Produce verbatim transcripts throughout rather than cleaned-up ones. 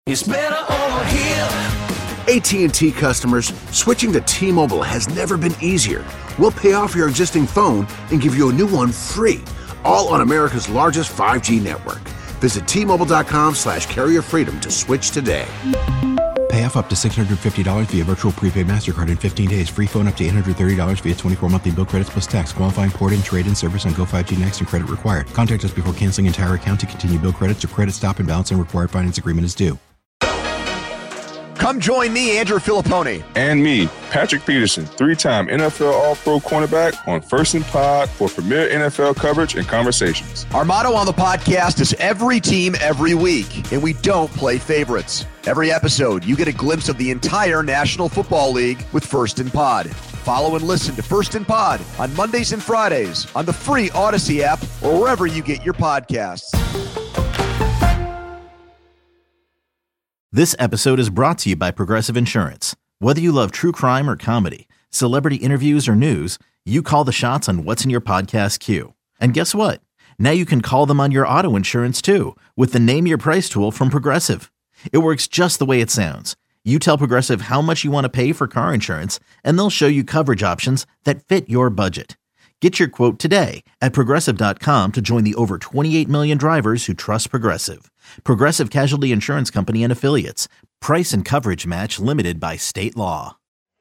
It's better over here. A T and T customers, switching to T-Mobile has never been easier. We'll pay off your existing phone and give you a new one free, all on America's largest five G network. Visit T-Mobile.com slash carrier freedom to switch today. Pay off up to six hundred fifty dollars via virtual prepaid MasterCard in fifteen days. Free phone up to eight hundred thirty dollars via twenty-four monthly bill credits plus tax. Qualifying port and trade-in service on Go five G Next and credit required. Contact us before canceling entire account to continue bill credits or credit stop and balance and required finance agreement is due. Come join me, Andrew Filippone. And me, Patrick Peterson, three-time N F L All-Pro cornerback on First and Pod for premier N F L coverage and conversations. Our motto on the podcast is every team, every week, and we don't play favorites. Every episode, you get a glimpse of the entire National Football League with First and Pod. Follow and listen to First and Pod on Mondays and Fridays on the free Odyssey app or wherever you get your podcasts. This episode is brought to you by Progressive Insurance. Whether you love true crime or comedy, celebrity interviews or news, you call the shots on what's in your podcast queue. And guess what? Now you can call them on your auto insurance too with the Name Your Price tool from Progressive. It works just the way it sounds. You tell Progressive how much you want to pay for car insurance, and they'll show you coverage options that fit your budget. Get your quote today at Progressive dot com to join the over twenty-eight million drivers who trust Progressive. Progressive Casualty Insurance Company and Affiliates. Price and coverage match limited by state law.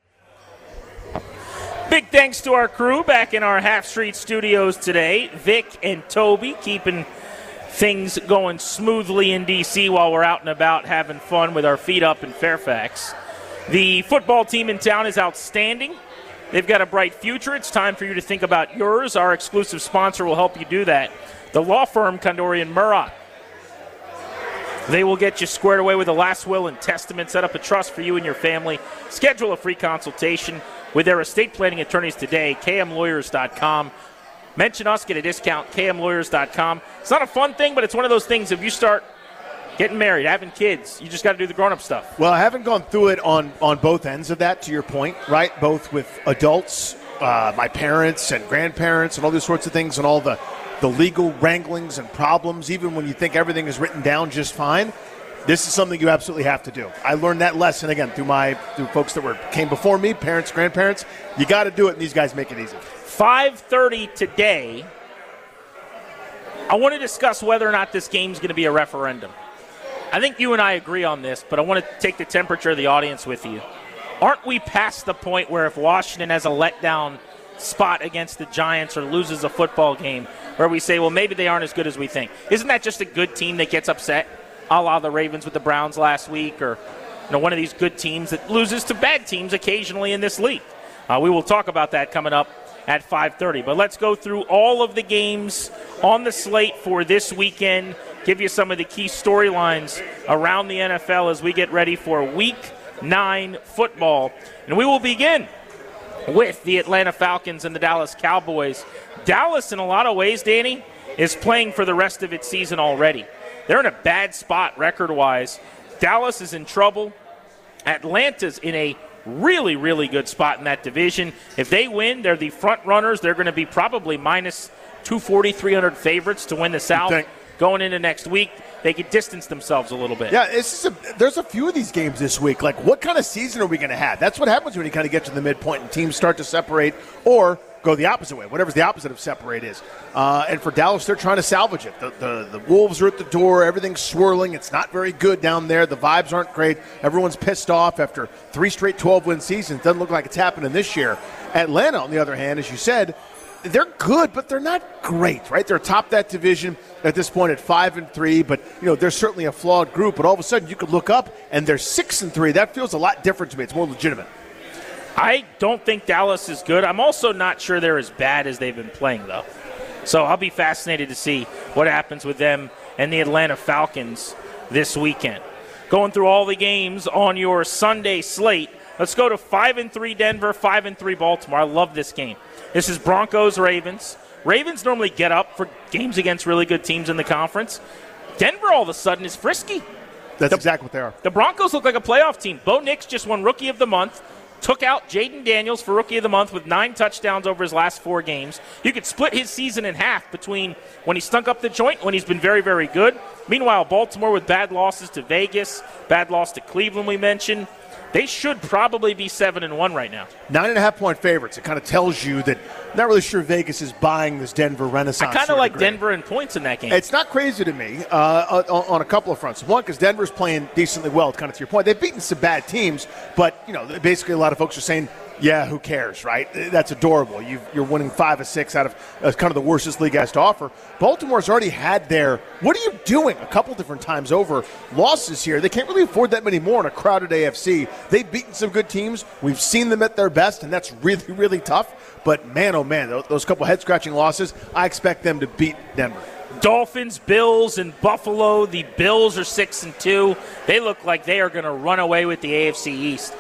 Big thanks to our crew back in our Half Street studios today. Vic and Toby keeping things going smoothly in D C while we're out and about having fun with our feet up in Fairfax. The football team in town is outstanding. They've got a bright future. It's time for you to think about yours. Our exclusive sponsor will help you do that. The law firm Kondorian Murrock. They will get you squared away with a last will and testament, set up a trust for you and your family. Schedule a free consultation with their estate planning attorneys today, K M lawyers dot com. Mention us, get a discount, K M lawyers dot com. It's not a fun thing, but it's one of those things. If you start getting married, having kids, you just got to do the grown-up stuff. Well, I haven't gone through it on, on both ends of that, to your point, right? Both with adults, uh, my parents and grandparents and all these sorts of things and all the, the legal wranglings and problems, even when you think everything is written down just fine. This is something you absolutely have to do. I learned that lesson, again, through my through folks that were came before me, parents, grandparents. You got to do it, and these guys make it easy. five thirty today, I want to discuss whether or not this game's going to be a referendum. I think you and I agree on this, but I want to take the temperature of the audience with you. Aren't we past the point where if Washington has a letdown spot against the Giants or loses a football game where we say, well, maybe they aren't as good as we think? Isn't that just a good team that gets upset, a la the Ravens with the Browns last week, or you know, one of these good teams that loses to bad teams occasionally in this league? Uh, we will talk about that coming up at five thirty. But let's go through all of the games on the slate for this weekend, give you some of the key storylines around the N F L as we get ready for Week nine football. And we will begin with the Atlanta Falcons and the Dallas Cowboys. Dallas, in a lot of ways, Danny, is playing for the rest of its season already. They're in a bad spot record-wise. Dallas is in trouble. Atlanta's in a really, really good spot in that division. If they win, they're the front runners. They're going to be probably minus two forty, three hundred favorites to win the South. Going into next week, they could distance themselves a little bit. Yeah, it's just a, there's a few of these games this week. Like, what kind of season are we going to have? That's what happens when you kind of get to the midpoint and teams start to separate or go the opposite way, whatever's the opposite of separate is. Uh, and for Dallas, they're trying to salvage it. The, the, the Wolves are at the door. Everything's swirling. It's not very good down there. The vibes aren't great. Everyone's pissed off after three straight twelve-win seasons. Doesn't look like it's happening this year. Atlanta, on the other hand, as you said, they're good, but they're not great, right? They're atop that division at this point at five and three, but you know they're certainly a flawed group. But all of a sudden, you could look up and they're six and three. That feels a lot different to me. It's more legitimate. I don't think Dallas is good. I'm also not sure they're as bad as they've been playing, though. So I'll be fascinated to see what happens with them and the Atlanta Falcons this weekend. Going through all the games on your Sunday slate, let's go to five and three Denver, five and three Baltimore. I love this game. This is Broncos-Ravens. Ravens normally get up for games against really good teams in the conference. Denver all of a sudden is frisky. That's the, exactly what they are. The Broncos look like a playoff team. Bo Nix just won Rookie of the Month. took out Jaden Daniels for Rookie of the Month with nine touchdowns over his last four games. You could split his season in half between when he stunk up the joint and when he's been very, very good. Meanwhile, Baltimore with bad losses to Vegas, bad loss to Cleveland we mentioned. They should probably be seven and one right now. Nine and a half point favorites. It kind of tells you that I'm not really sure Vegas is buying this Denver renaissance. I kind of like degree. Denver in points in that game. It's not crazy to me uh, on, on a couple of fronts. One, because Denver's playing decently well, kind of to your point. They've beaten some bad teams, but you know, basically a lot of folks are saying, yeah, who cares, right? That's adorable. You've, you're winning five or six out of uh, kind of the worst this league has to offer. Baltimore's already had their, what are you doing, a couple different times over, losses here. They can't really afford that many more in a crowded A F C. They've beaten some good teams. We've seen them at their best, and that's really, really tough. But man, oh man, those couple head-scratching losses, I expect them to beat Denver. Dolphins, Bills, and Buffalo. The Bills are six and two. They look like they are going to run away with the A F C East.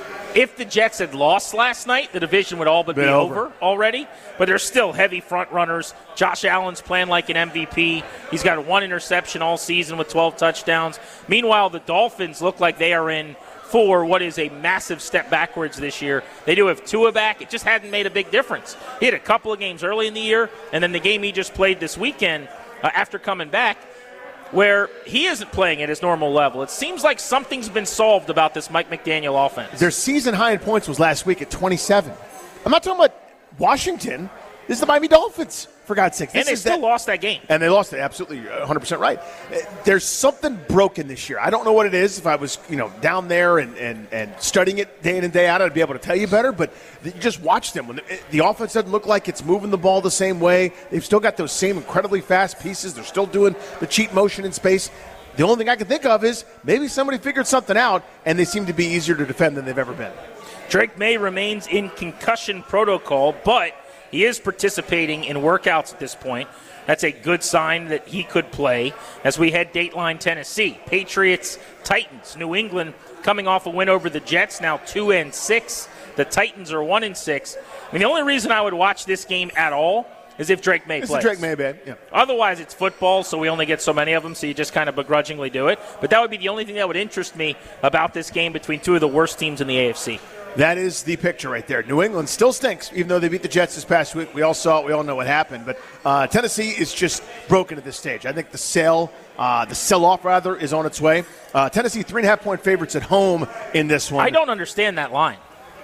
If the Jets had lost last night, the division would all but be over. over already. But they're still heavy front runners. Josh Allen's playing like an M V P. He's got one interception all season with twelve touchdowns. Meanwhile, the Dolphins look like they are in for what is a massive step backwards this year. They do have Tua back. It just hadn't made a big difference. He had a couple of games early in the year, and then the game he just played this weekend uh, after coming back, where he isn't playing at his normal level. It seems like something's been solved about this Mike McDaniel offense. Their season high in points was last week at twenty-seven. I'm not talking about Washington. This is the Miami Dolphins, for God's sake. This and they is still that, lost that game. And they lost it, absolutely, one hundred percent right. There's something broken this year. I don't know what it is. If I was, you know, down there and, and, and studying it day in and day out, I'd be able to tell you better. But you just watch them. When the, the offense doesn't look like it's moving the ball the same way, they've still got those same incredibly fast pieces. They're still doing the cheat motion in space. The only thing I can think of is maybe somebody figured something out, and they seem to be easier to defend than they've ever been. Drake May remains in concussion protocol, but he is participating in workouts at this point. That's a good sign that he could play as we head Dateline Tennessee. Patriots, Titans, New England coming off a win over the Jets, now two and six. The Titans are one and six. I mean, the only reason I would watch this game at all is if Drake May it's plays. It's Drake May, babe. Yeah. Otherwise, it's football, so we only get so many of them, so you just kind of begrudgingly do it. But that would be the only thing that would interest me about this game between two of the worst teams in the A F C. That is the picture right there. New England still stinks, even though they beat the Jets this past week. We all saw it. We all know what happened. But uh, Tennessee is just broken at this stage. I think the sell, uh, the sell-off, rather, is on its way. Uh, Tennessee, three and a half point favorites at home in this one. I don't understand that line.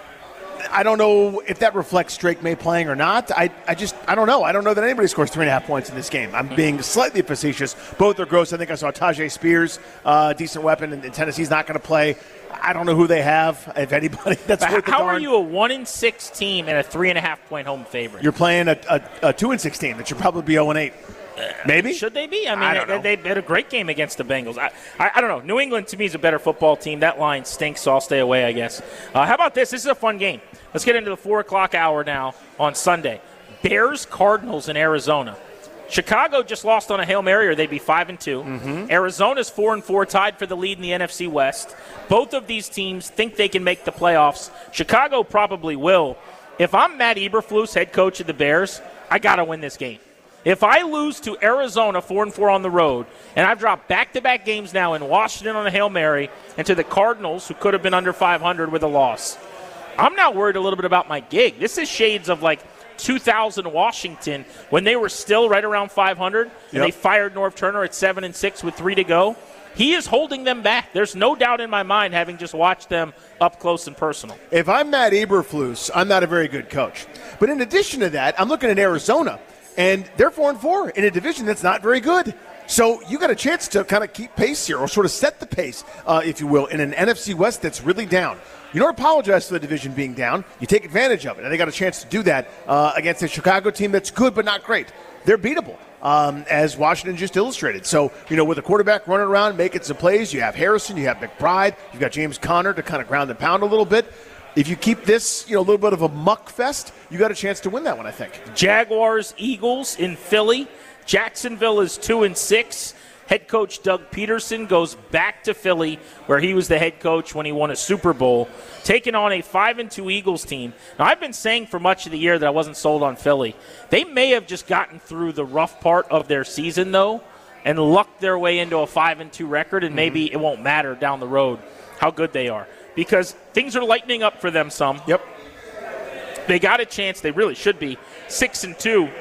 I don't know if that reflects Drake May playing or not. I, I just, I don't know. I don't know that anybody scores three and a half points in this game. I'm being slightly facetious. Both are gross. I think I saw Tajay Spears, uh, decent weapon, and, and Tennessee's not going to play. I don't know who they have, if anybody. That's worth the How darn. are you a one and six team and a three and a half point home favorite? You're playing a, a, a two and six team that should probably be zero and eight. Maybe? Should they be? I mean, I don't they, know. they, they had a great game against the Bengals. I, I, I don't know. New England, to me, is a better football team. That line stinks, so I'll stay away, I guess. Uh, how about this? This is a fun game. Let's get into the four o'clock hour now on Sunday. Bears-Cardinals in Arizona. Chicago just lost on a Hail Mary, or they'd be five and two. Mm-hmm. Arizona's four and four, tied for the lead in the N F C West. Both of these teams think they can make the playoffs. Chicago probably will. If I'm Matt Eberflus, head coach of the Bears, I got to win this game. If I lose to Arizona four and four on the road, and I've dropped back-to-back games now in Washington on a Hail Mary, and to the Cardinals, who could have been under five hundred with a loss, I'm now worried a little bit about my gig. This is shades of like two thousand Washington when they were still right around five hundred, and yep. They fired Norv Turner at seven and six with three to go. He is holding them back. There's no doubt in my mind, having just watched them up close and personal. If I'm Matt Eberflus, I'm not a very good coach. But in addition to that, I'm looking at Arizona. And they're four and four in a division that's not very good. So you got a chance to kind of keep pace here, or sort of set the pace, uh, if you will, in an N F C West that's really down. You don't apologize for the division being down. You take advantage of it. And they got a chance to do that uh, against a Chicago team that's good but not great. They're beatable, um, as Washington just illustrated. So, you know, with a quarterback running around, making some plays, you have Harrison, you have McBride, you've got James Conner to kind of ground and pound a little bit. If you keep this, you know, a little bit of a muck fest, you got a chance to win that one, I think. Jaguars, Eagles in Philly. Jacksonville is two and six. Head coach Doug Peterson goes back to Philly, where he was the head coach when he won a Super Bowl, taking on a five and two Eagles team. Now, I've been saying for much of the year that I wasn't sold on Philly. They may have just gotten through the rough part of their season, though, and lucked their way into a five and two record, and maybe mm-hmm. it won't matter down the road how good they are. because things are lightening up for them some. Yep. They got a chance. They really should be six and two.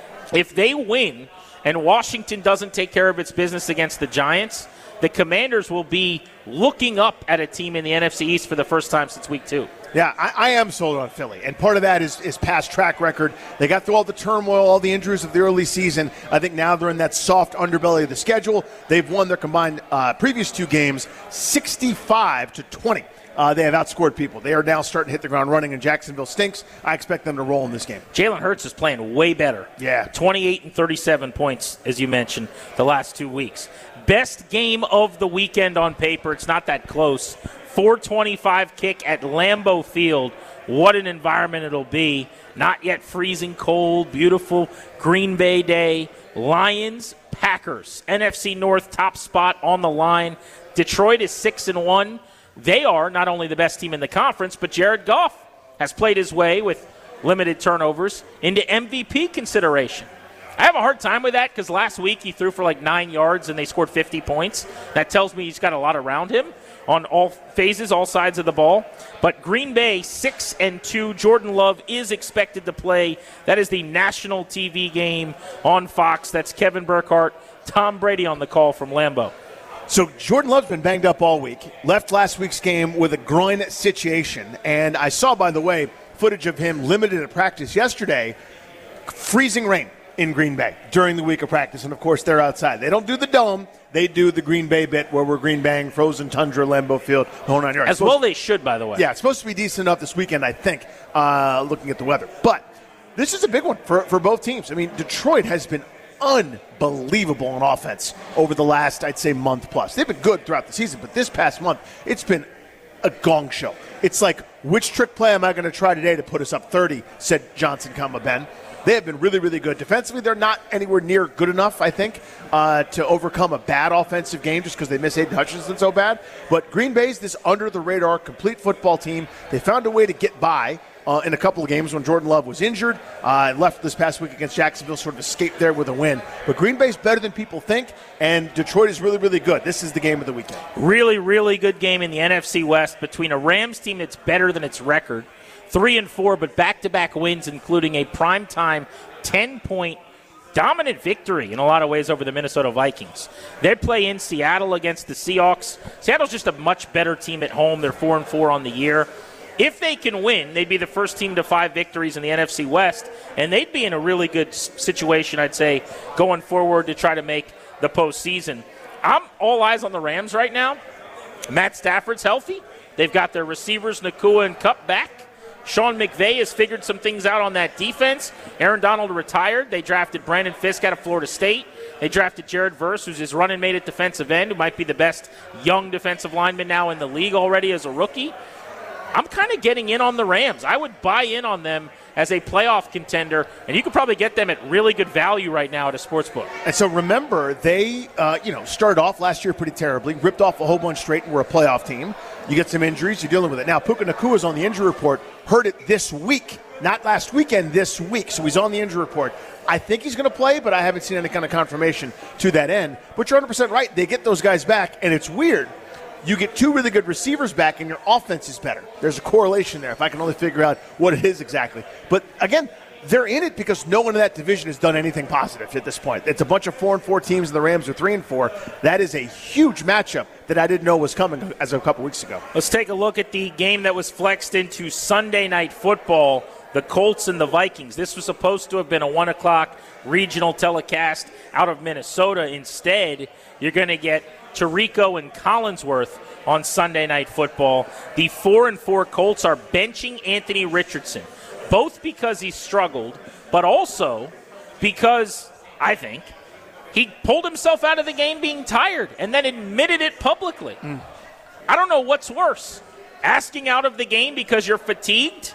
If they win and Washington doesn't take care of its business against the Giants, the Commanders will be looking up at a team in the N F C East for the first time since week two. Yeah, I, I am sold on Philly, and part of that is, is past track record. They got through all the turmoil, all the injuries of the early season. I think now they're in that soft underbelly of the schedule. They've won their combined uh, previous two games sixty-five to twenty. Uh, they have outscored people. They are now starting to hit the ground running, and Jacksonville stinks. I expect them to roll in this game. Jalen Hurts is playing way better. Yeah. twenty-eight and thirty-seven points, as you mentioned, the last two weeks. Best game of the weekend on paper. It's not that close. four twenty-five kick at Lambeau Field. What an environment it'll be. Not yet freezing cold, beautiful Green Bay day. Lions, Packers, N F C North top spot on the line. Detroit is six and one. They are not only the best team in the conference, but Jared Goff has played his way with limited turnovers into M V P consideration. I have a hard time with that because last week he threw for like nine yards and they scored fifty points. That tells me he's got a lot around him on all phases, all sides of the ball. But Green Bay, six and two. Jordan Love is expected to play. That is the national T V game on Fox. That's Kevin Burkhardt, Tom Brady on the call from Lambeau. So Jordan Love's been banged up all week. Left last week's game with a groin situation. And I saw, by the way, footage of him limited at practice yesterday. Freezing rain in Green Bay during the week of practice. And, of course, they're outside. They don't do the dome. They do the Green Bay bit where we're Green Baying, frozen tundra, Lambeau Field, the whole nine yards. As well they should, by the way. Yeah, it's supposed to be decent enough this weekend, I think, uh, looking at the weather. But this is a big one for, for both teams. I mean, Detroit has been unbelievable on offense over the last, I'd say, month plus. They've been good throughout the season, but this past month, it's been a gong show. It's like, which trick play am I going to try today to put us up thirty, said Johnson, comma Ben. They have been really, really good. Defensively, they're not anywhere near good enough, I think, uh, to overcome a bad offensive game just because they miss Aiden Hutchinson so bad. But Green Bay's this under-the-radar, complete football team. They found a way to get by uh, in a couple of games when Jordan Love was injured uh, and left this past week against Jacksonville, sort of escaped there with a win. But Green Bay's better than people think, and Detroit is really, really good. This is the game of the weekend. Really, really good game in the N F C West between a Rams team that's better than its record. Three and four, but back-to-back wins, including a primetime ten-point dominant victory in a lot of ways over the Minnesota Vikings. They play in Seattle against the Seahawks. Seattle's just a much better team at home. They're four and four on the year. If they can win, they'd be the first team to five victories in the N F C West, and they'd be in a really good situation, I'd say, going forward to try to make the postseason. I'm all eyes on the Rams right now. Matt Stafford's healthy. They've got their receivers, Nakua and Kupp, back. Sean McVay has figured some things out on that defense. Aaron Donald retired. They drafted Brandon Fisk out of Florida State. They drafted Jared Verse, who's his running mate at defensive end, who might be the best young defensive lineman now in the league already as a rookie. I'm kind of getting in on the Rams. I would buy in on them as a playoff contender, and you could probably get them at really good value right now at a sportsbook. And so remember, they uh, you know started off last year pretty terribly, ripped off a whole bunch straight, and were a playoff team. You get some injuries, you're dealing with it. Now, Puka Nakua's on the injury report, heard it this week, not last weekend, this week. So he's on the injury report. I think he's going to play, but I haven't seen any kind of confirmation to that end. But you're one hundred percent right. They get those guys back, and it's weird. You get two really good receivers back, and your offense is better. There's a correlation there, if I can only figure out what it is exactly. But, again, they're in it because no one in that division has done anything positive at this point. It's a bunch of four and four teams, and the Rams are three and four. That is a huge matchup that I didn't know was coming as of a couple weeks ago. Let's take a look at the game that was flexed into Sunday Night Football, the Colts and the Vikings. This was supposed to have been a one o'clock regional telecast out of Minnesota. Instead, you're going to get Tirico and Collinsworth on Sunday Night Football. The four and four Colts are benching Anthony Richardson, both because he struggled, but also because, I think, he pulled himself out of the game being tired and then admitted it publicly. Mm. I don't know what's worse, asking out of the game because you're fatigued,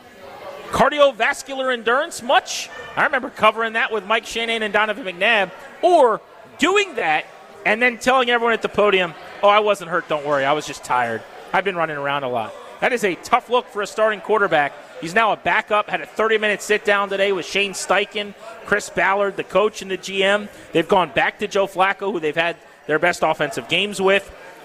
cardiovascular endurance much. I remember covering that with Mike Shanahan and Donovan McNabb, or doing that and then telling everyone at the podium, oh, I wasn't hurt, don't worry, I was just tired. I've been running around a lot. That is a tough look for a starting quarterback. He's now a backup, had a thirty-minute sit-down today with Shane Steichen, Chris Ballard, the coach and the G M. They've gone back to Joe Flacco, who they've had their best offensive games with.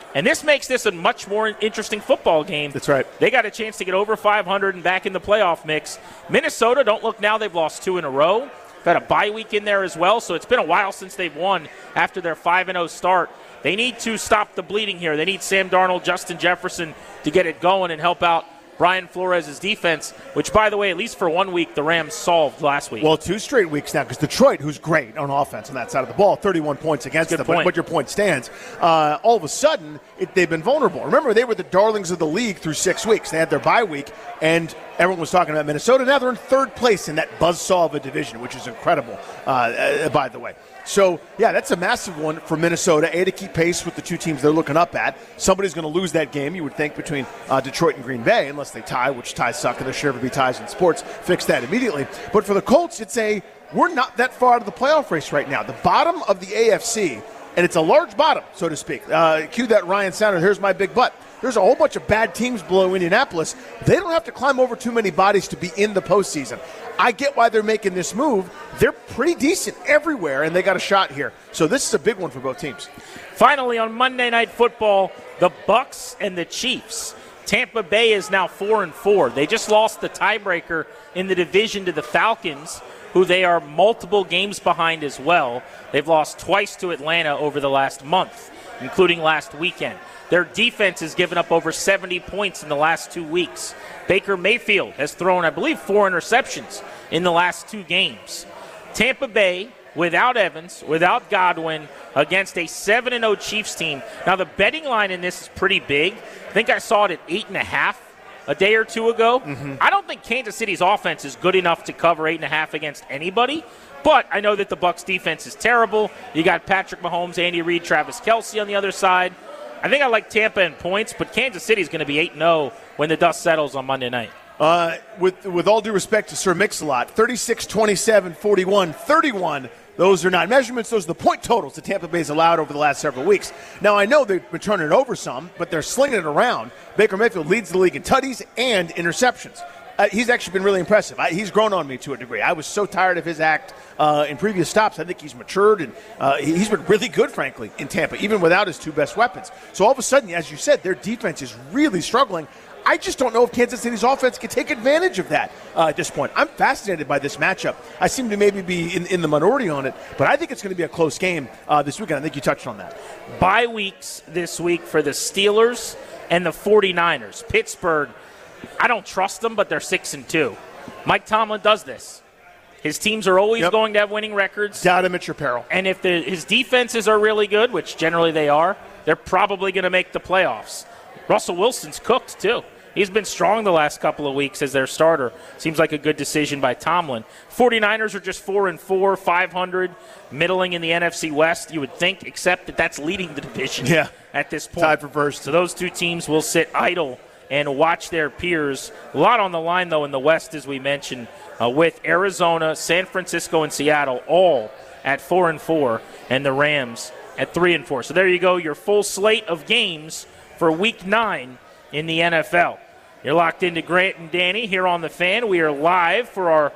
And this makes this a much more interesting football game. That's right. They got a chance to get over five hundred and back in the playoff mix. Minnesota, don't look now, they've lost two in a row. Got a bye week in there as well, so it's been a while since they've won after their five and oh start. They need to stop the bleeding here. They need Sam Darnold, Justin Jefferson to get it going and help out Brian Flores' defense, which, by the way, at least for one week, the Rams solved last week. Well, two straight weeks now, because Detroit, who's great on offense on that side of the ball, thirty-one points against Good them, point. but your point stands. Uh, all of a sudden, it, they've been vulnerable. Remember, they were the darlings of the league through six weeks. They had their bye week, and everyone was talking about Minnesota. Now they're in third place in that buzzsaw of a division, which is incredible, uh, uh, by the way. So, yeah, that's a massive one for Minnesota, A, to keep pace with the two teams they're looking up at. Somebody's going to lose that game, you would think, between uh, Detroit and Green Bay, unless they tie, which ties suck, and there should ever be ties in sports. Fix that immediately. But for the Colts, it's a, we're not that far out of the playoff race right now. The bottom of the A F C, and it's a large bottom, so to speak. Uh, cue that Ryan Sounder, here's my big butt. There's a whole bunch of bad teams below Indianapolis. They don't have to climb over too many bodies to be in the postseason. I get why they're making this move. They're pretty decent everywhere, and they got a shot here. So this is a big one for both teams. Finally, on Monday Night Football, the Bucs and the Chiefs. Tampa Bay is now four and four. They just lost the tiebreaker in the division to the Falcons, who they are multiple games behind as well. They've lost twice to Atlanta over the last month, including last weekend. Their defense has given up over seventy points in the last two weeks. Baker Mayfield has thrown, I believe, four interceptions in the last two games. Tampa Bay, without Evans, without Godwin, against a seven and oh Chiefs team. Now, the betting line in this is pretty big. I think I saw it at eight and a half a day or two ago. Mm-hmm. I don't think Kansas City's offense is good enough to cover eight and a half against anybody. But I know that the Bucs defense is terrible. You got Patrick Mahomes, Andy Reid, Travis Kelce on the other side. I think I like Tampa in points, but Kansas City is going to be eight and oh when the dust settles on Monday night. Uh, with with all due respect to Sir Mix-a-Lot, thirty-six, twenty-seven, forty-one, thirty-one, those are not measurements. Those are the point totals that Tampa Bay's allowed over the last several weeks. Now, I know they've been turning it over some, but they're slinging it around. Baker Mayfield leads the league in tutties and interceptions. Uh, he's actually been really impressive. I, he's grown on me to a degree. I was so tired of his act uh, in previous stops. I think he's matured, and uh, he, he's been really good, frankly, in Tampa, even without his two best weapons. So all of a sudden, as you said, their defense is really struggling. I just don't know if Kansas City's offense can take advantage of that uh, at this point. I'm fascinated by this matchup. I seem to maybe be in, in the minority on it, but I think it's going to be a close game uh, this weekend. I think you touched on that. Bye weeks this week for the Steelers and the forty-niners. Pittsburgh, I don't trust them, but they're six and two. Mike Tomlin does this. His teams are always yep. going to have winning records. Doubt him at your peril. And if the, his defenses are really good, which generally they are, they're probably going to make the playoffs. Russell Wilson's cooked, too. He's been strong the last couple of weeks as their starter. Seems like a good decision by Tomlin. forty-niners are just four and four, five hundred, middling in the N F C West, you would think, except that that's leading the division yeah. at this point. Tied for first. So those two teams will sit idle and watch their peers. A lot on the line, though, in the West, as we mentioned, uh, with Arizona, San Francisco, and Seattle all at four and four, and the Rams at three and four. So there you go, your full slate of games for Week Nine in the N F L. You're locked into Grant and Danny here on The Fan. We are live for our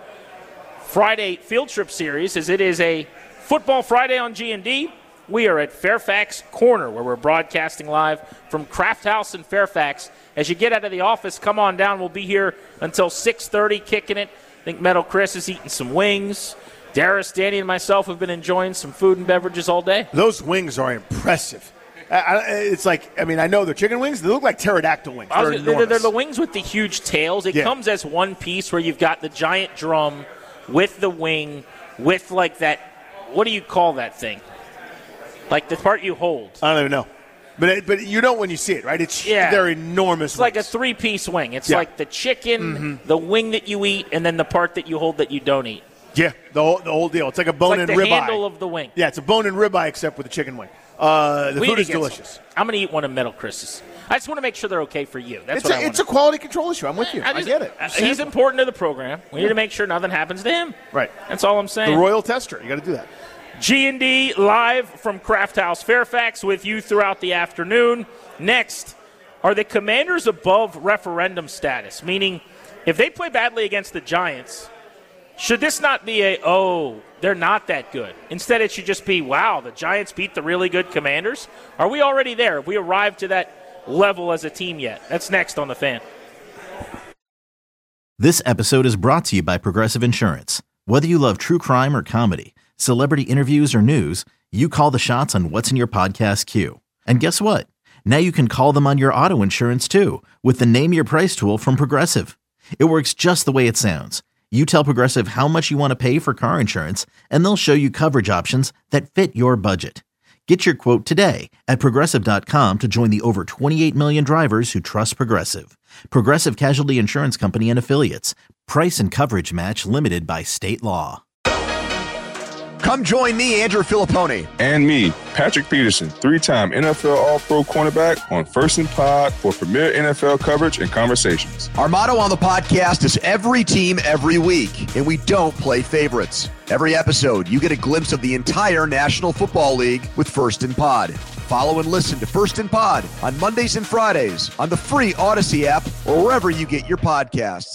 Friday field trip series, as it is a Football Friday on G and D. We are at Fairfax Corner, where we're broadcasting live from Kraft House in Fairfax. As you get out of the office, come on down. We'll be here until six thirty, kicking it. I think Metal Chris is eating some wings. Darius, Danny, and myself have been enjoying some food and beverages all day. Those wings are impressive. I, it's like, I mean, I know they're chicken wings. They look like pterodactyl wings. They're, was, they're, they're the wings with the huge tails. It yeah. comes as one piece where you've got the giant drum with the wing, with like that, what do you call that thing? Like the part you hold. I don't even know. But it, but you know when you see it, right? It's yeah. They're enormous. It's wings. like a three-piece wing. It's yeah. like the chicken, mm-hmm. the wing that you eat, and then the part that you hold that you don't eat. Yeah, the whole, the whole deal. It's like a bone it's like and the ribeye. handle of the wing. Yeah, it's a bone and ribeye except with a chicken wing. Uh, the we food is some. delicious. I'm going to eat one of Metal Chris's. I just want to make sure they're okay for you. That's it's what a, I want. It's a quality control issue. I'm with you. I, just, I get it. Uh, he's important to the program. We need to make sure nothing happens to him. Right. That's all I'm saying. The royal tester. You got to do that. G and D live from Kraft House Fairfax with you throughout the afternoon. Next, are the Commanders above referendum status? Meaning, if they play badly against the Giants, Should this not be a, oh, they're not that good? Instead, it should just be, wow, the Giants beat the really good Commanders? Are we already there? Have we arrived to that level as a team yet? That's next on The Fan. This episode is brought to you by Progressive Insurance. Whether you love true crime or comedy, celebrity interviews or news, you call the shots on what's in your podcast queue. And guess what? Now you can call them on your auto insurance too with the Name Your Price tool from Progressive. It works just the way it sounds. You tell Progressive how much you want to pay for car insurance, and they'll show you coverage options that fit your budget. Get your quote today at Progressive dot com to join the over twenty-eight million drivers who trust Progressive. Progressive Casualty Insurance Company and Affiliates. Price and coverage match limited by state law. Come join me, Andrew Filippone. And me, Patrick Peterson, three-time N F L All-Pro cornerback on First and Pod for premier N F L coverage and conversations. Our motto on the podcast is every team, every week, and we don't play favorites. Every episode, you get a glimpse of the entire National Football League with First and Pod. Follow and listen to First and Pod on Mondays and Fridays on the free Odyssey app or wherever you get your podcasts.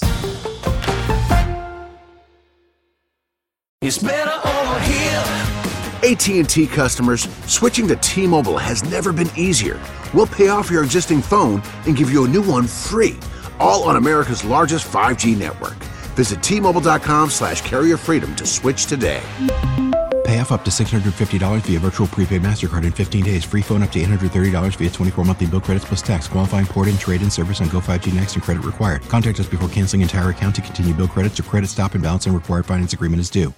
It's better over here. A T and T customers, switching to T-Mobile has never been easier. We'll pay off your existing phone and give you a new one free, all on America's largest five G network. Visit T-Mobile.com slash carrier freedom to switch today. Pay off up to six hundred fifty dollars via virtual prepaid MasterCard in fifteen days. Free phone up to eight hundred thirty dollars via twenty-four monthly bill credits plus tax. Qualifying port-in, trade-in service on Go five G Next and credit required. Contact us before canceling entire account to continue bill credits or credit stop and balance and required finance agreement is due.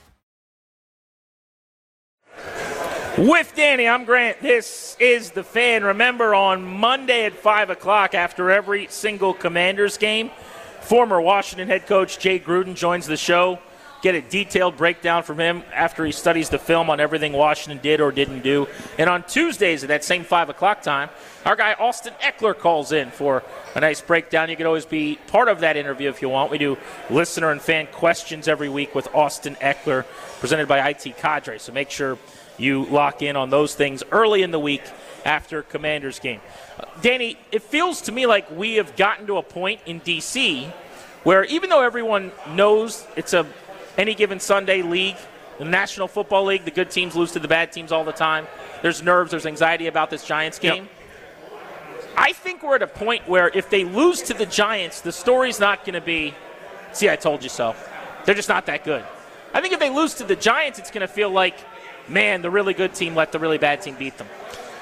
With Danny, I'm Grant. This is The Fan. Remember, on Monday at five o'clock, after every single Commanders game, former Washington head coach Jay Gruden joins the show. Get a detailed breakdown from him after he studies the film on everything Washington did or didn't do. And on Tuesdays at that same five o'clock time, our guy Austin Eckler calls in for a nice breakdown. You can always be part of that interview if you want. We do listener and fan questions every week with Austin Eckler, presented by I T Cadre. So make sure you lock in on those things early in the week after Commanders game. Uh, Danny, it feels to me like we have gotten to a point in D C where even though everyone knows it's a any given Sunday league, the National Football League, the good teams lose to the bad teams all the time. There's nerves, there's anxiety about this Giants game. Yep. I think we're at a point where if they lose to the Giants, the story's not going to be, see, I told you so. They're just not that good. I think if they lose to the Giants, it's going to feel like, man, the really good team let the really bad team beat them.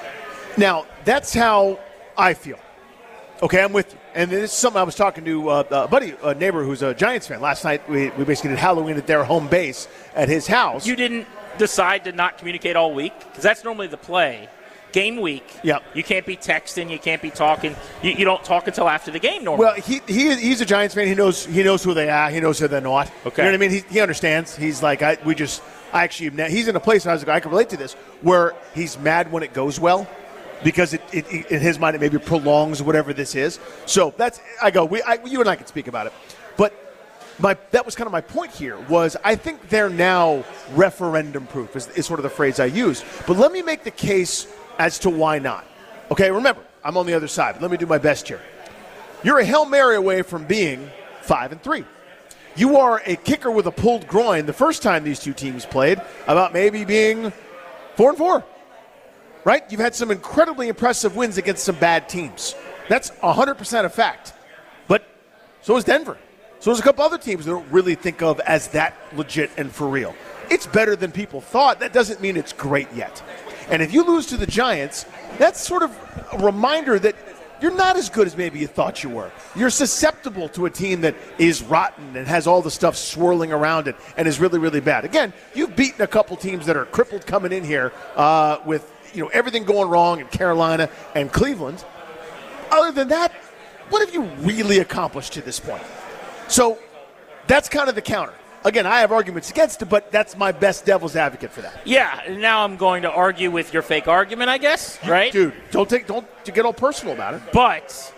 Now, that's how I feel. Okay, I'm with you. And this is something I was talking to uh, a buddy, a neighbor who's a Giants fan. Last night, we, we basically did Halloween at their home base at his house. You didn't decide to not communicate all week? Because that's normally the play. Game week, yep. You can't be texting, you can't be talking. You, you don't talk until after the game normally. Well, he, he he's a Giants fan. He knows he knows who they are. He knows who they're not. Okay. You know what I mean? He, he understands. He's like, I, we just, I actually, he's in a place, I was like, I can relate to this, where he's mad when it goes well. Because it, it, it, in his mind, it maybe prolongs whatever this is. So that's, I go, we, I, you and I can speak about it. But my, that was kind of my point here, was I think they're now referendum proof, is, is sort of the phrase I use. But let me make the case as to why not. Okay, remember, I'm on the other side. But let me do my best here. You're a Hail Mary away from being five and three. You are a kicker with a pulled groin the first time these two teams played, about maybe being four and four. Right? You've had some incredibly impressive wins against some bad teams. That's one hundred percent a fact. But so is Denver. So is a couple other teams that don't really think of as that legit and for real. It's better than people thought. That doesn't mean it's great yet. And if you lose to the Giants, that's sort of a reminder that you're not as good as maybe you thought you were. You're susceptible to a team that is rotten and has all the stuff swirling around it and is really, really bad. Again, you've beaten a couple teams that are crippled coming in here uh, with you know everything going wrong in Carolina and Cleveland. Other than that, what have you really accomplished to this point? So that's kind of the counter. Again, I have arguments against it, but that's my best devil's advocate for that. Yeah, and now I'm going to argue with your fake argument, I guess, right? Dude, don't take don't get all personal about it. But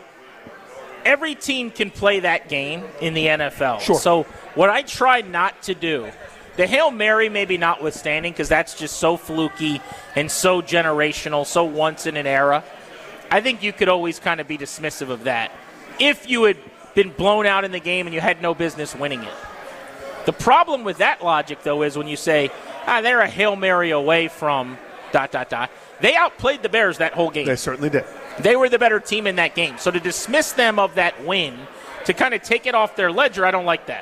every team can play that game in the N F L. Sure. So what I try not to do, the Hail Mary maybe notwithstanding, because that's just so fluky and so generational, so once in an era, I think you could always kind of be dismissive of that if you had been blown out in the game and you had no business winning it. The problem with that logic, though, is when you say, ah, they're a Hail Mary away from dot, dot, dot. They outplayed the Bears that whole game. They certainly did. They were the better team in that game. So to dismiss them of that win, to kind of take it off their ledger, I don't like that.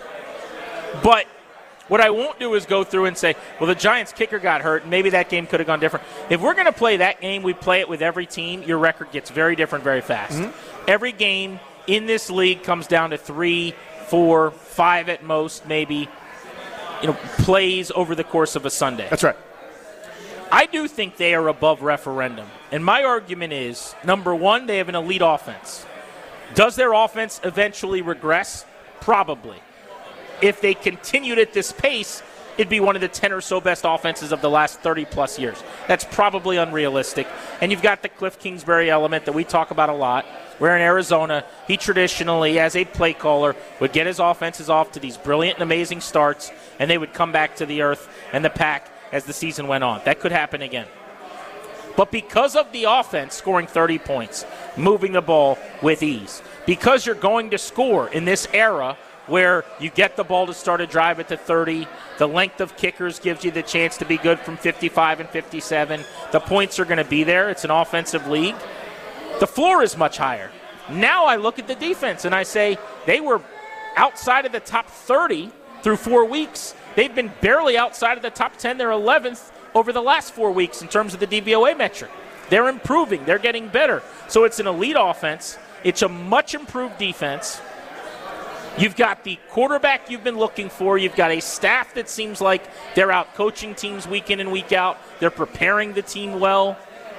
But what I won't do is go through and say, well, the Giants kicker got hurt, and maybe that game could have gone different. If we're going to play that game, we play it with every team, your record gets very different very fast. Mm-hmm. Every game in this league comes down to three, four, five at most, maybe, you know, plays over the course of a Sunday. That's right. I do think they are above referendum. And my argument is, number one, they have an elite offense. Does their offense eventually regress? Probably. If they continued at this pace, it'd be one of the ten or so best offenses of the last thirty-plus years. That's probably unrealistic. And you've got the Cliff Kingsbury element that we talk about a lot, where in Arizona, he traditionally, as a play caller, would get his offenses off to these brilliant and amazing starts, and they would come back to the earth and the pack as the season went on. That could happen again. But because of the offense scoring thirty points, moving the ball with ease, because you're going to score in this era where you get the ball to start a drive at the thirty, the length of kickers gives you the chance to be good from fifty-five and fifty-seven, the points are going to be there, it's an offensive league, the floor is much higher. Now I look at the defense and I say they were outside of the top thirty through four weeks. They've been barely outside of the top ten. They're eleventh over the last four weeks in terms of the D V O A metric. They're improving. They're getting better. So it's an elite offense. It's a much improved defense. You've got the quarterback you've been looking for. You've got a staff that seems like they're out coaching teams week in and week out. They're preparing the team well.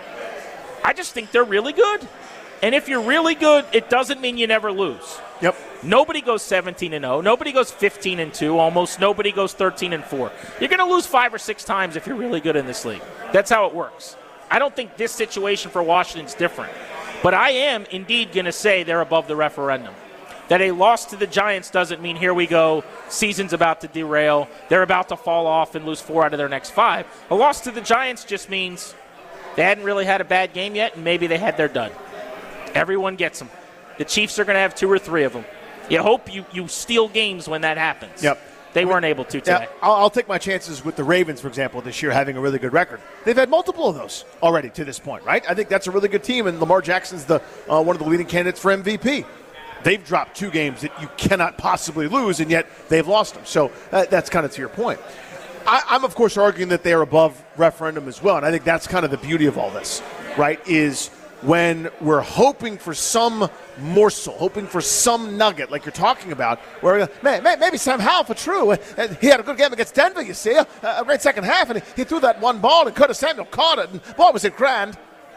I just think they're really good. And if you're really good, it doesn't mean you never lose. Yep. Nobody goes seventeen and oh. Nobody goes fifteen and two. Almost nobody goes thirteen and four. You're going to lose five or six times if you're really good in this league. That's how it works. I don't think this situation for Washington's different. But I am indeed going to say they're above the referendum. That a loss to the Giants doesn't mean here we go, season's about to derail, they're about to fall off and lose four out of their next five. A loss to the Giants just means they hadn't really had a bad game yet, and maybe they had their dud. Everyone gets them. The Chiefs are going to have two or three of them. You hope you, you steal games when that happens. Yep. They weren't able to today. Yeah, I'll, I'll take my chances with the Ravens, for example, this year having a really good record. They've had multiple of those already to this point, right? I think that's a really good team, and Lamar Jackson's the uh, one of the leading candidates for M V P. They've dropped two games that you cannot possibly lose, and yet they've lost them. So uh, that's kind of to your point. I, I'm, of course, arguing that they are above referendum as well, and I think that's kind of the beauty of all this, right, is when we're hoping for some morsel, hoping for some nugget, like you're talking about, where man, maybe Sam Howell for true. He had a good game against Denver, you see, a, a great second half, and he threw that one ball, and Curtis Samuel caught it, and boy, was it grand.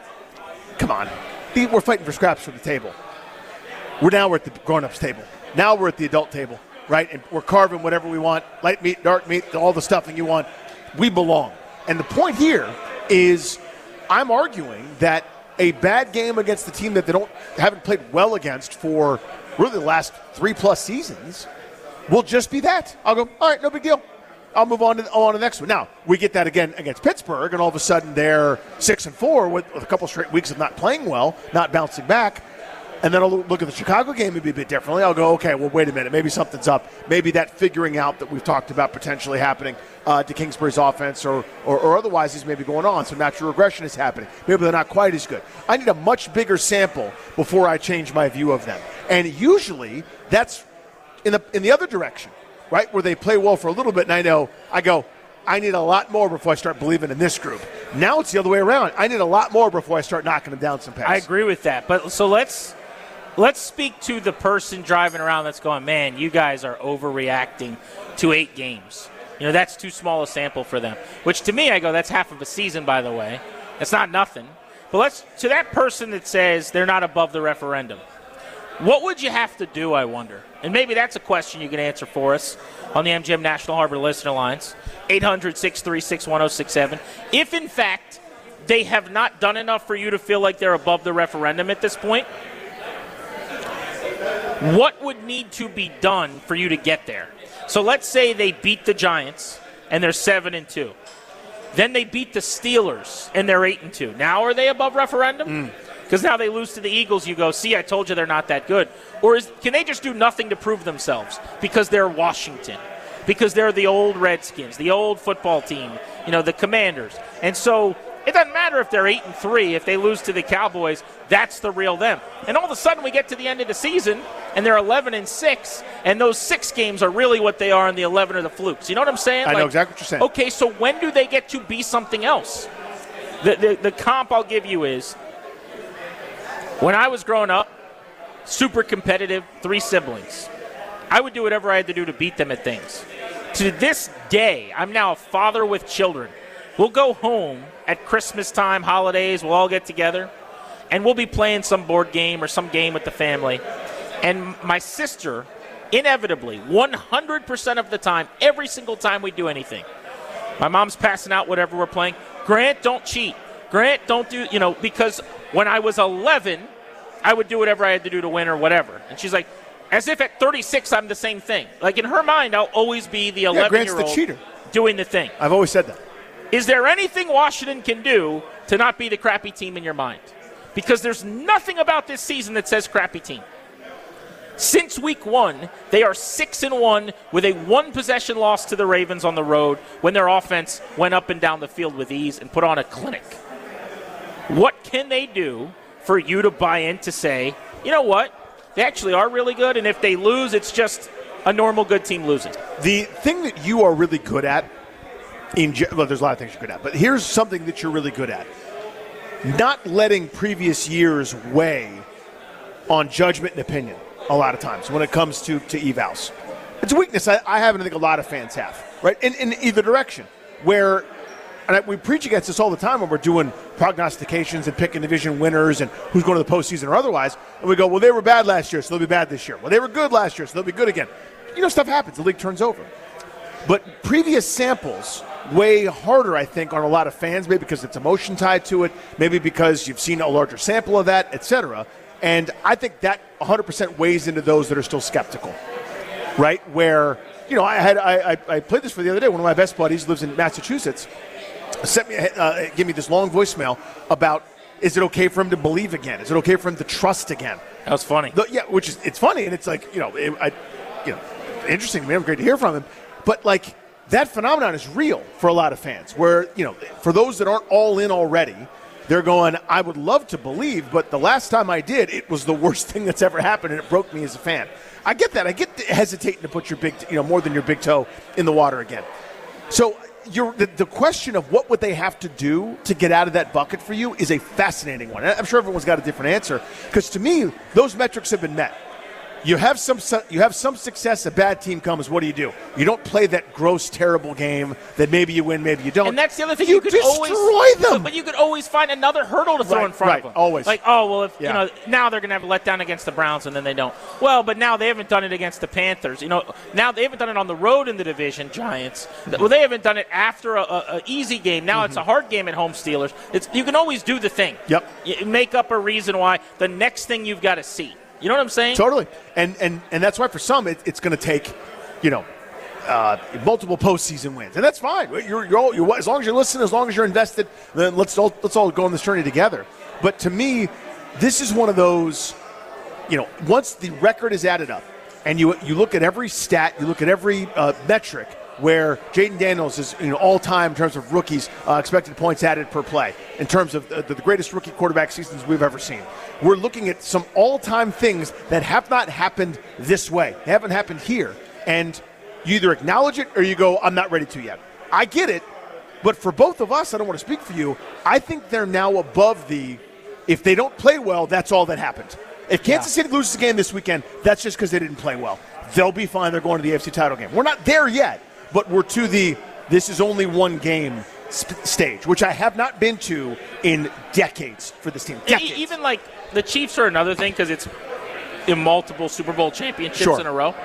Come on. We're fighting for scraps from the table. We're now we're at the grown-ups table. Now we're at the adult table, right? And we're carving whatever we want, light meat, dark meat, all the stuffing you want. We belong. And the point here is I'm arguing that a bad game against the team that they don't haven't played well against for really the last three-plus seasons will just be that. I'll go, all right, no big deal. I'll move on to, on to the next one. Now, we get that again against Pittsburgh, and all of a sudden they're six and four with, with a couple straight weeks of not playing well, not bouncing back. And then I'll look at the Chicago game maybe a bit differently. I'll go, okay, well, wait a minute. Maybe something's up. Maybe that figuring out that we've talked about potentially happening uh, to Kingsbury's offense or, or, or otherwise is maybe going on. So natural regression is happening. Maybe they're not quite as good. I need a much bigger sample before I change my view of them. And usually that's in the in the other direction, right, where they play well for a little bit. And I know, I go, I need a lot more before I start believing in this group. Now it's the other way around. I need a lot more before I start knocking them down some paths. I agree with that. But so let's – Let's speak to the person driving around that's going, man, you guys are overreacting to eight games. You know, that's too small a sample for them. Which to me, I go, that's half of a season, by the way. That's not nothing. But let's to that person that says they're not above the referendum, what would you have to do, I wonder? And maybe that's a question you can answer for us on the M G M National Harbor Listener Lines, eight hundred, six three six, one oh six seven. If, in fact, they have not done enough for you to feel like they're above the referendum at this point, what would need to be done for you to get there? So let's say they beat the Giants and they're seven and two. Then they beat the Steelers and they're eight and two. Now are they above referendum? Because mm. now they lose to the Eagles. You go, see, I told you they're not that good. Or is, can they just do nothing to prove themselves because they're Washington? because they're the old Redskins, the old football team, you know, the Commanders. And so it doesn't matter if they're eight and three. If they lose to the Cowboys, that's the real them. And all of a sudden, we get to the end of the season, and they're eleven and six, and those six games are really what they are, and the eleven are the flukes. You know what I'm saying? I like, know exactly what you're saying. Okay, so when do they get to be something else? The, the the comp I'll give you is when I was growing up, super competitive, three siblings. I would do whatever I had to do to beat them at things. To this day, I'm now a father with children. We'll go home at Christmas time, holidays, we'll all get together, and we'll be playing some board game or some game with the family. And my sister, inevitably, one hundred percent of the time, every single time we do anything, my mom's passing out whatever we're playing. Grant, don't cheat. Grant, don't do, you know, because when I was eleven, I would do whatever I had to do to win or whatever. And she's like, as if at thirty-six I'm the same thing. Like in her mind, I'll always be the eleven-year-old yeah, Grant's the cheater. Doing the thing. I've always said that. Is there anything Washington can do to not be the crappy team in your mind? Because there's nothing about this season that says crappy team. Since week one, they are six and one with a one-possession loss to the Ravens on the road when their offense went up and down the field with ease and put on a clinic. What can they do for you to buy in to say, you know what, they actually are really good, and if they lose, it's just a normal good team losing? The thing that you are really good at, in well, there's a lot of things you're good at, but here's something that you're really good at. Not letting previous years weigh on judgment and opinion a lot of times when it comes to, to evals. It's a weakness I, I have, and I think a lot of fans have, right, in, in either direction, where and I, we preach against this all the time when we're doing prognostications and picking division winners and who's going to the postseason or otherwise, and we go, well, they were bad last year, so they'll be bad this year. Well, they were good last year, so they'll be good again. You know, stuff happens. The league turns over. But previous samples weigh harder, I think, on a lot of fans, maybe because it's emotion tied to it, maybe because you've seen a larger sample of that, et cetera. And I think that one hundred percent weighs into those that are still skeptical, right? Where, you know, I had I, I played this for the other day. One of my best buddies lives in Massachusetts. Sent me, uh, give me this long voicemail about, is it okay for him to believe again? Is it okay for him to trust again? That was funny. The, yeah, which is, it's funny, and it's like, you know, it, I, you know, interesting to me. I'm great to hear from him. But, like, that phenomenon is real for a lot of fans where, you know, for those that aren't all in already, they're going, I would love to believe, but the last time I did, it was the worst thing that's ever happened, and it broke me as a fan. I get that. I get hesitating to put your big, you know, more than your big toe in the water again. So you're, the, the question of what would they have to do to get out of that bucket for you is a fascinating one. I'm sure everyone's got a different answer because to me, those metrics have been met. You have some you have some success, a bad team comes, what do you do? You don't play that gross, terrible game that maybe you win, maybe you don't. And that's the other thing. You, you could destroy always, them. But you could always find another hurdle to throw right, in front right, of them. always. Like, oh, well, if yeah. you know, now they're going to have a letdown against the Browns, and then they don't. Well, but now they haven't done it against the Panthers. You know, now they haven't done it on the road in the division, Giants. Well, they haven't done it after a, a, a easy game. Now mm-hmm. it's a hard game at home, Steelers. It's, you can always do the thing. Yep. You make up a reason why the next thing you've got to see. You know what I'm saying? Totally. And and, and that's why for some it, it's going to take, you know, uh, multiple postseason wins. And that's fine. You're, you're all, you're, as long as you're listening, as long as you're invested, then let's all, let's all go on this journey together. But to me, this is one of those, you know, once the record is added up and you you look at every stat, you look at every uh, metric, where Jaden Daniels is, you know, all-time in terms of rookies, uh, expected points added per play, in terms of the, the greatest rookie quarterback seasons we've ever seen. We're looking at some all-time things that have not happened this way. They haven't happened here. And you either acknowledge it or you go, I'm not ready to yet. I get it, but for both of us, I don't want to speak for you, I think they're now above the, if they don't play well, that's all that happened. If Kansas yeah. City loses a game this weekend, that's just because they didn't play well. They'll be fine. They're going to the A F C title game. We're not there yet. But we're to the this is only one game sp- stage, which I have not been to in decades for this team. Decades. Even like the Chiefs are another thing because it's in multiple Super Bowl championships sure. in a row.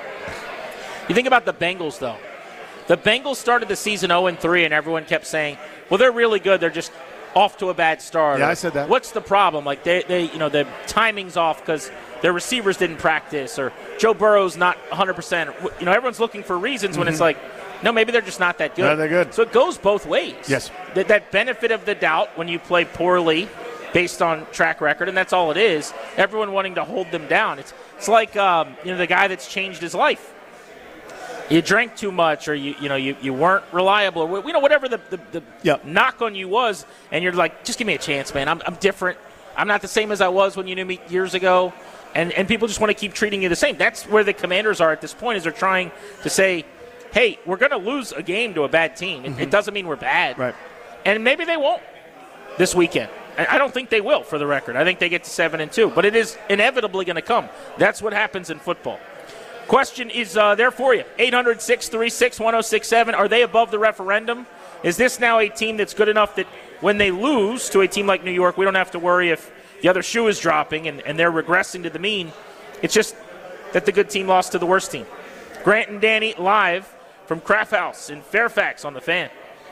You think about the Bengals, though. The Bengals started the season oh and three, and everyone kept saying, well, they're really good. They're just off to a bad start. Yeah, or, I said that. What's the problem? Like, they, they you know, the timing's off because their receivers didn't practice or Joe Burrow's not one hundred percent. You know, everyone's looking for reasons mm-hmm. when it's like, no, maybe they're just not that good. No, they're good. So it goes both ways. Yes. That, that benefit of the doubt when you play poorly based on track record, and that's all it is, everyone wanting to hold them down. It's it's like um, you know the guy that's changed his life. you drank too much, or you you know you, you weren't reliable, or you know whatever the the, the yep. knock on you was, and you're like, just give me a chance, man. I'm I'm different. I'm not the same as I was when you knew me years ago, and and people just want to keep treating you the same. That's where the Commanders are at this point, is they're trying to say, hey, we're going to lose a game to a bad team. It, mm-hmm. it doesn't mean we're bad, right? And maybe they won't this weekend. I don't think they will, for the record. I think they get to seven and two, but it is inevitably going to come. That's what happens in football. Question is uh, there for you. eight hundred, six three six, one oh six seven. Are they above the referendum? Is this now a team that's good enough that when they lose to a team like New York, we don't have to worry if the other shoe is dropping and, and they're regressing to the mean? It's just that the good team lost to the worst team. Grant and Danny live from Kraft House in Fairfax on the Fan.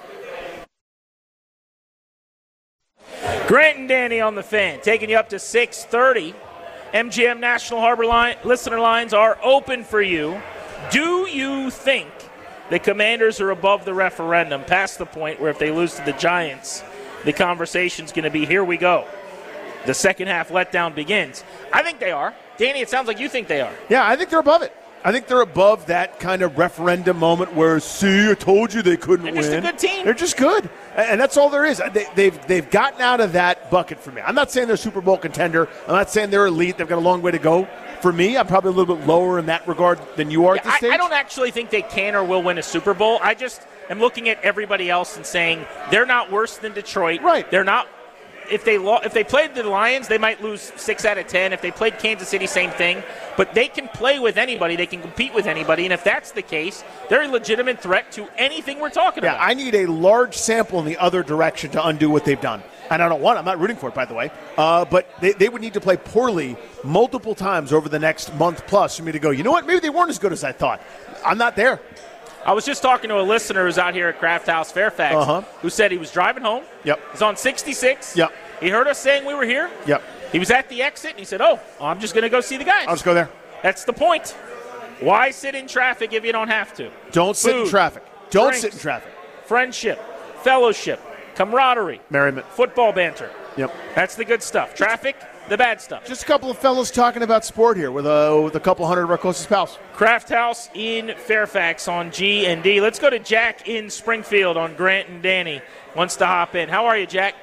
Grant and Danny on the Fan, taking you up to six thirty. M G M National Harbor line, listener lines are open for you. Do you think the Commanders are above the referendum, past the point where if they lose to the Giants, the conversation's going to be, here we go. The second half letdown begins. I think they are. Danny, it sounds like you think they are. Yeah, I think they're above it. I think they're above that kind of referendum moment where, see, I told you they couldn't They're win. They're just a good team. They're just good. And that's all there is. They, they've they've gotten out of that bucket for me. I'm not saying they're a Super Bowl contender. I'm not saying they're elite. They've got a long way to go. For me, I'm probably a little bit lower in that regard than you are yeah, at this I, stage. I don't actually think they can or will win a Super Bowl. I just am looking at everybody else and saying they're not worse than Detroit. Right. They're not. If they lo- if they played the Lions, they might lose six out of ten. If they played Kansas City, same thing. But they can play with anybody. They can compete with anybody. And if that's the case, they're a legitimate threat to anything we're talking yeah, about. I need a large sample in the other direction to undo what they've done. And I don't want. I'm not rooting for it, by the way. Uh, but they, they would need to play poorly multiple times over the next month plus for me to go, you know what? Maybe they weren't as good as I thought. I'm not there. I was just talking to a listener who's out here at Kraft House Fairfax uh-huh. who said he was driving home. Yep. He's on sixty-six. Yep. He heard us saying we were here. Yep. He was at the exit, and he said, oh, I'm just going to go see the guys. I'll just go there. That's the point. Why sit in traffic if you don't have to? Don't sit Food, in traffic. Don't drinks, sit in traffic. Friendship, fellowship, camaraderie, merriment, football banter. Yep. That's the good stuff. Traffic, the bad stuff. Just a couple of fellows talking about sport here with a, with a couple hundred of our closest pals. Kraft House in Fairfax on G and D. Let's go to Jack in Springfield on Grant and Danny. Wants to hop in. How are you, Jack?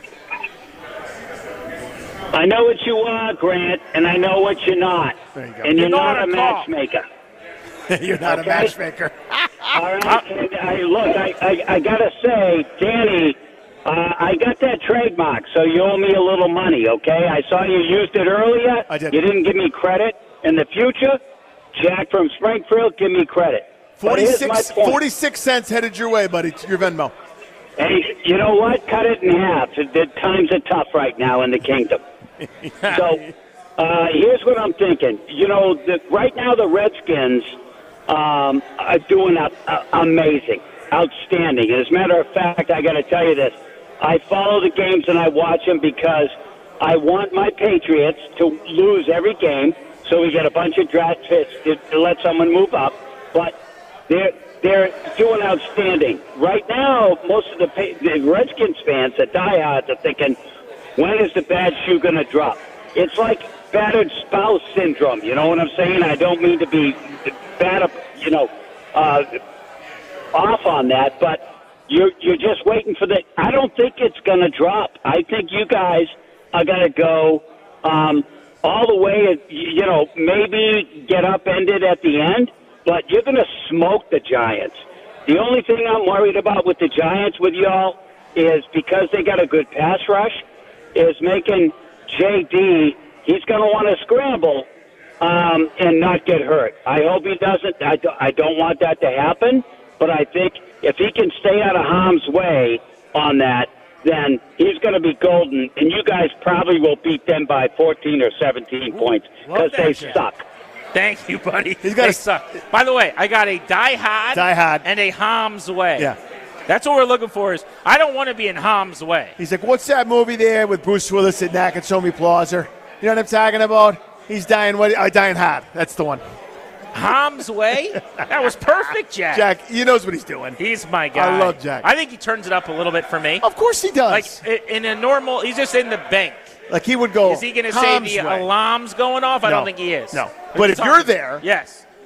I know what you are, Grant, and I know what you're not. There you go. And you're, you're not, not a, a matchmaker. You're not okay? a matchmaker. All right. And I, look, I, I, I got to say, Danny, uh, I got that trademark, so you owe me a little money, okay? I saw you used it earlier. I did. You didn't give me credit. In the future, Jack from Springfield, give me credit. forty-six, forty-six cents headed your way, buddy. Your Venmo. Hey, you know what? Cut it in half. The times are tough right now in the kingdom. So uh, here's what I'm thinking. You know, the, right now the Redskins um, are doing a, a, amazing, outstanding. As a matter of fact, I got to tell you this. I follow the games and I watch them because I want my Patriots to lose every game so we get a bunch of draft picks to, to let someone move up. But they're they're doing outstanding. Right now, most of the, the Redskins fans, the diehards, are thinking, when is the bad shoe going to drop? It's like battered spouse syndrome. You know what I'm saying? I don't mean to be bad, you know, uh, off on that, but you're you're just waiting for the. I don't think it's going to drop. I think you guys are going to go um, all the way. You know, maybe get upended at the end, but you're going to smoke the Giants. The only thing I'm worried about with the Giants, with y'all, is because they got a good pass rush. Is making J D, he's going to want to scramble um, and not get hurt. I hope he doesn't. I, do, I don't want that to happen, but I think if he can stay out of harm's way on that, then he's going to be golden, and you guys probably will beat them by fourteen or seventeen points because they Jack. suck. Thank you, buddy. He's got they a, suck. By the way, I got a die hard, Die hard. and a harm's way. Yeah. That's what we're looking for. Is I don't want to be in harm's way. He's like, what's that movie there with Bruce Willis and Nakatomi Plaza? You know what I'm talking about? He's dying what? Uh, dying hard. That's the one. Harm's way? That was perfect, Jack. Jack, he knows what he's doing. He's my guy. I love Jack. I think he turns it up a little bit for me. Of course he does. Like in a normal, he's just in the bank. Like he would go. Is he going to say the way. alarm's going off? I No. don't think he is. No. But if He's you're on- there, yes.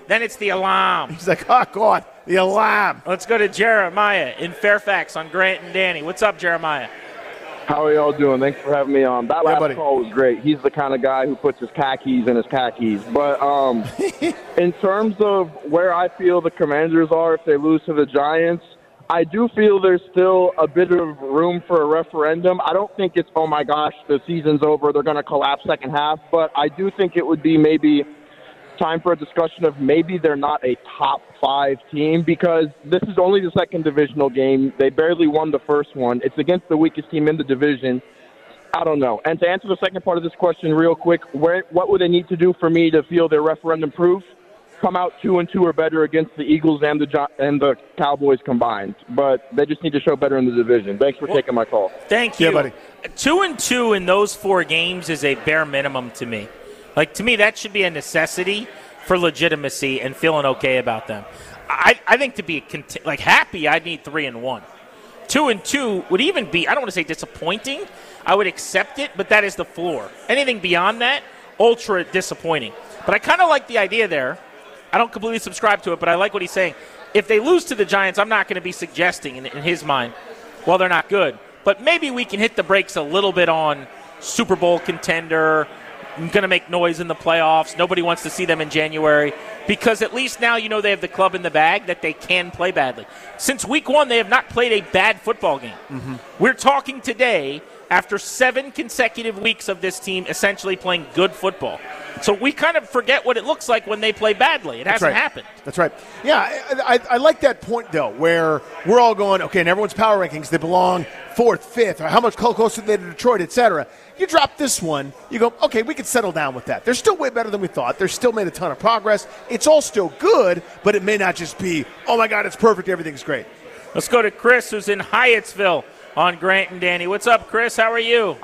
Then it's the alarm. He's like, oh, God, the alarm. Let's go to Jeremiah in Fairfax on Grant and Danny. What's up, Jeremiah? How are y'all doing? Thanks for having me on. That yeah, last buddy. call was great. He's the kind of guy who puts his khakis in his khakis. But um, in terms of where I feel the Commanders are if they lose to the Giants, I do feel there's still a bit of room for a referendum. I don't think it's, oh, my gosh, the season's over, they're going to collapse second half. But I do think it would be maybe time for a discussion of maybe they're not a top five team because this is only the second divisional game. They barely won the first one. It's against the weakest team in the division. I don't know. And to answer the second part of this question real quick, where, what would they need to do for me to feel their referendum proof? Come out two and two or better against the Eagles and the and the Cowboys combined. But they just need to show better in the division. Thanks for well, taking my call. Thank you. Yeah, buddy. Two and two in those four games is a bare minimum to me. Like, to me, that should be a necessity for legitimacy and feeling okay about them. I, I think to be cont- like happy, I'd need three and one. Two and two would even be, I don't want to say disappointing. I would accept it, but that is the floor. Anything beyond that, ultra disappointing. But I kind of like the idea there. I don't completely subscribe to it, but I like what he's saying. If they lose to the Giants, I'm not going to be suggesting in, in his mind, well, they're not good. But maybe we can hit the brakes a little bit on Super Bowl contender, going to make noise in the playoffs. Nobody wants to see them in January because at least now you know they have the club in the bag that they can play badly. Since week one, they have not played a bad football game. Mm-hmm. We're talking today after seven consecutive weeks of this team essentially playing good football. So we kind of forget what it looks like when they play badly. It That's hasn't right. happened. That's right. Yeah, I, I, I like that point, though, where we're all going, okay, in everyone's power rankings, they belong fourth, fifth, or how much closer they to Detroit, et cetera. You drop this one, you go, okay, we could settle down with that. They're still way better than we thought. They're still made a ton of progress. It's all still good, but it may not just be, oh, my God, it's perfect, everything's great. Let's go to Chris, who's in Hyattsville on Grant and Danny. What's up, Chris? How are you?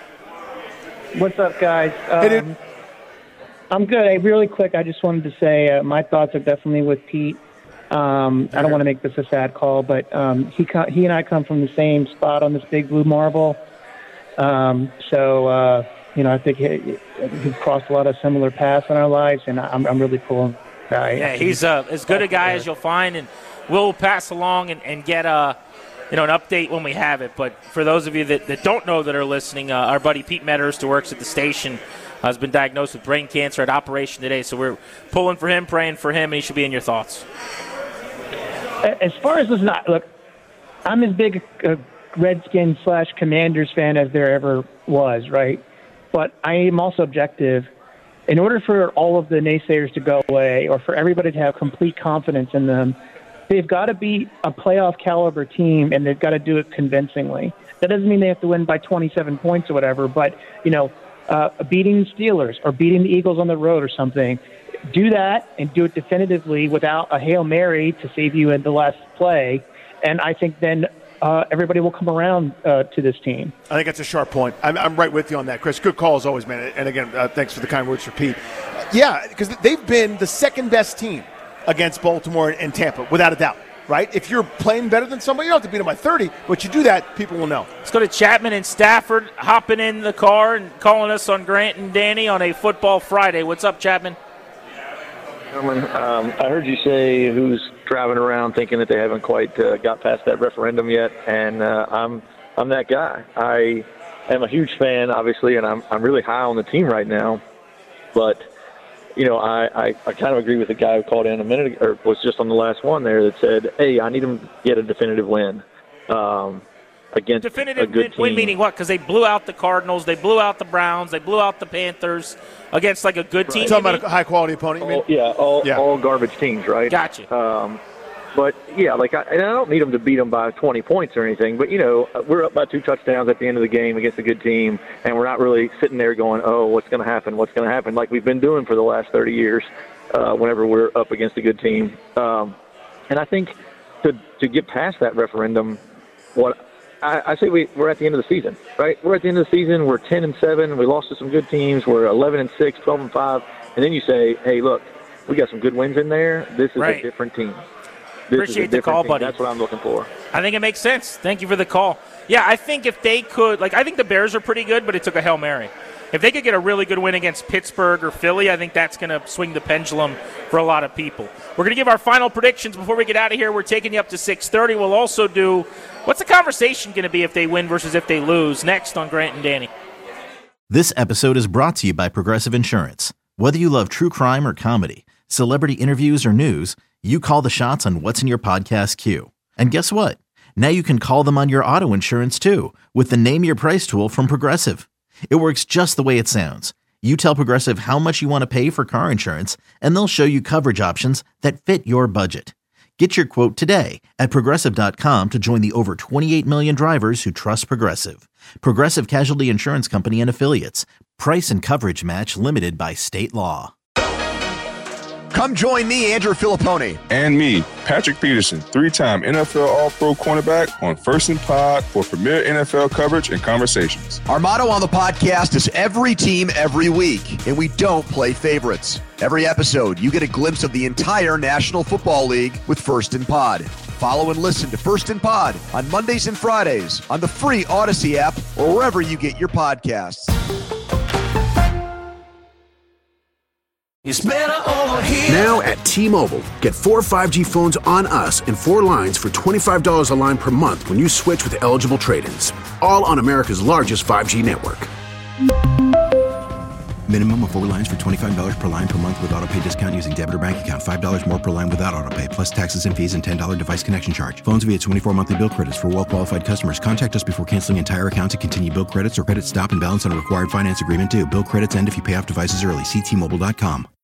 What's up, guys? Um, hey, dude. I'm good. Hey, really quick, I just wanted to say uh, my thoughts are definitely with Pete. Um, I don't want to make this a sad call, but um, he co- he and I come from the same spot on this big blue marble. Um, so, uh, you know, I think he, he's crossed a lot of similar paths in our lives, and I'm, I'm really cool guy. Yeah, he's uh, as good a guy as you'll find, and we'll pass along and, and get a, you know, an update when we have it. But for those of you that, that don't know that are listening, uh, our buddy Pete Medhurst, who works at the station, uh, has been diagnosed with brain cancer at operation today. So we're pulling for him, praying for him, and he should be in your thoughts. As far as this, not look, I'm as big a Redskins slash Commanders fan as there ever was, right? But I am also objective. In order for all of the naysayers to go away, or for everybody to have complete confidence in them, they've got to beat a playoff caliber team, and they've got to do it convincingly. That doesn't mean they have to win by twenty-seven points or whatever, but, you know, uh, beating the Steelers or beating the Eagles on the road or something, do that and do it definitively without a Hail Mary to save you in the last play. And I think then uh, everybody will come around uh, to this team. I think that's a sharp point. I'm, I'm right with you on that, Chris. Good call as always, man. And again, uh, thanks for the kind words for Pete. Yeah, because they've been the second best team against Baltimore and Tampa, without a doubt. Right? If you're playing better than somebody, you don't have to beat them by thirty, but you do that, people will know. Let's go to Chapman and Stafford, hopping in the car and calling us on Grant and Danny on a Football Friday. What's up, Chapman? Gentlemen, um, I heard you say who's driving around thinking that they haven't quite uh, got past that referendum yet, and uh, I'm I'm that guy. I am a huge fan, obviously, and I'm I'm really high on the team right now, but you know, I, I, I kind of agree with the guy who called in a minute or was just on the last one there that said, hey, I need them to get a definitive win um, against definitive a good team. Win meaning what? Because they blew out the Cardinals, they blew out the Browns, they blew out the Panthers against like a good team. Right. Talking about a high-quality opponent, you mean? All, yeah, all, yeah, all garbage teams, right? Gotcha. Um, but, yeah, like I, and I don't need them to beat them by twenty points or anything, but, you know, we're up by two touchdowns at the end of the game against a good team, and we're not really sitting there going, oh, what's going to happen, what's going to happen, like we've been doing for the last thirty years uh, whenever we're up against a good team. Um, and I think to to get past that referendum, what I, I say we, we're at the end of the season, right? We're at the end of the season, we're ten and seven, we lost to some good teams, we're eleven and six, twelve and five, and then you say, hey, look, we got some good wins in there, this is right. a different team. This Appreciate the call, team. buddy. That's what I'm looking for. I think it makes sense. Thank you for the call. Yeah, I think if they could, like, I think the Bears are pretty good, but it took a Hail Mary. If they could get a really good win against Pittsburgh or Philly, I think that's going to swing the pendulum for a lot of people. We're going to give our final predictions before we get out of here. We're taking you up to six thirty. We'll also do what's the conversation going to be if they win versus if they lose next on Grant and Danny. This episode is brought to you by Progressive Insurance. Whether you love true crime or comedy, celebrity interviews or news, you call the shots on what's in your podcast queue. And guess what? Now you can call them on your auto insurance too with the Name Your Price tool from Progressive. It works just the way it sounds. You tell Progressive how much you want to pay for car insurance, and they'll show you coverage options that fit your budget. Get your quote today at Progressive dot com to join the over twenty-eight million drivers who trust Progressive. Progressive Casualty Insurance Company and Affiliates. Price and coverage match limited by state law. Come join me, Andrew Filippone. And me, Patrick Peterson, three-time N F L All-Pro cornerback on First and Pod for premier N F L coverage and conversations. Our motto on the podcast is every team, every week, and we don't play favorites. Every episode, you get a glimpse of the entire National Football League with First and Pod. Follow and listen to First and Pod on Mondays and Fridays on the free Odyssey app or wherever you get your podcasts. It's better over here. Now at T-Mobile, get four five G phones on us and four lines for twenty-five dollars a line per month when you switch with eligible trade-ins. All on America's largest five G network. Minimum of four lines for twenty-five dollars per line per month with autopay discount using debit or bank account. five dollars more per line without autopay, plus taxes and fees and ten dollars device connection charge. Phones via twenty-four monthly bill credits for well-qualified customers. Contact us before canceling entire account to continue bill credits or credit stop and balance on a required finance agreement due. Bill credits end if you pay off devices early. See T Mobile dot com.